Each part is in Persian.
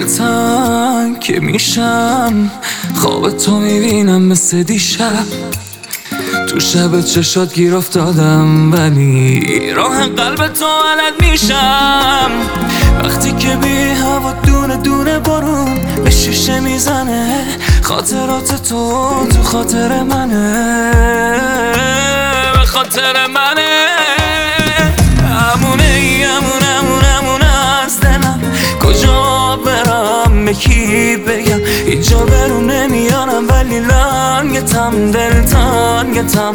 تنگ که میشم، خواب تو میبینم مثل دیشب. تو شب چشات گیر افتادم ولی راه قلب تو علت میشم. وقتی که بی هوا دونه دونه بارون به شیشه میزنه، خاطرات تو خاطر منه، به خاطر منه. امونه از دلم، کجا برم به کی بگم؟ اینجا برون نمیارم ولی لنگتم، دلتنگتم.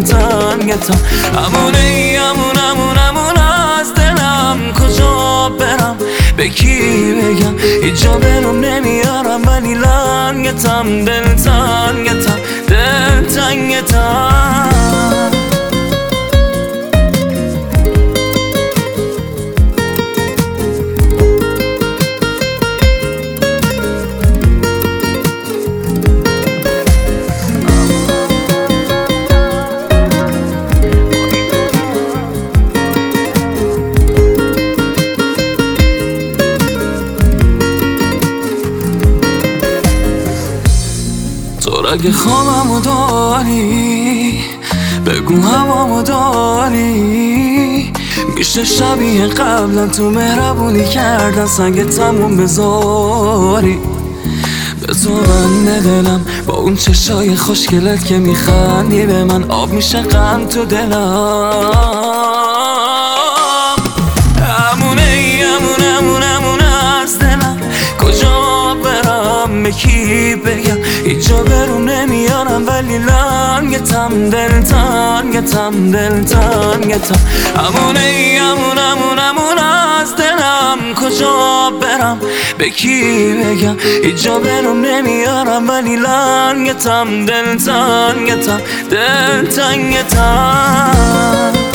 امونه از دلم، کجا برم به کی بگم؟ اینجا برون نمیارم ولی لنگتم، دلتنگتم. تو اگه خوابمو داری بگو هوامو داری، میشه شبیه قبلا تو مهربونی کردن سنگ تموم بذاری. به تو بنده دلم با اون چشای خوشگلت که میخندی به من، آب میشه غم تو دلم. امونه از دلم، کجا برم به کی بگم؟ اینجا برون نمیارم ولی لنگتم، دلتنگتم. امونه از دلم، کجا برم به کی بگم؟ اینجا برون نمیارم ولی لنگتم، دلتنگتم.